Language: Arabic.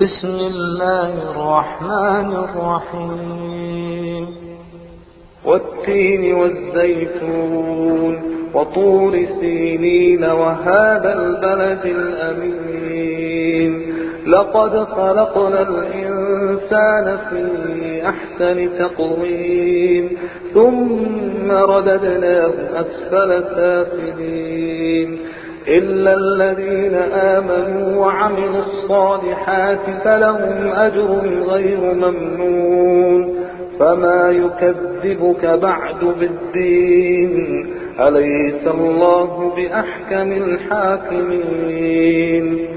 بسم الله الرحمن الرحيم والتين والزيتون وطور سينين وهذا البلد الأمين لقد خلقنا الإنسان في أحسن تقويم ثم رددناه أسفل سافلين إلا الذين آمنوا وعملوا الصالحات فلهم أجر غير ممنون فما يكذبك بعد بالدين أليس الله بأحكم الحاكمين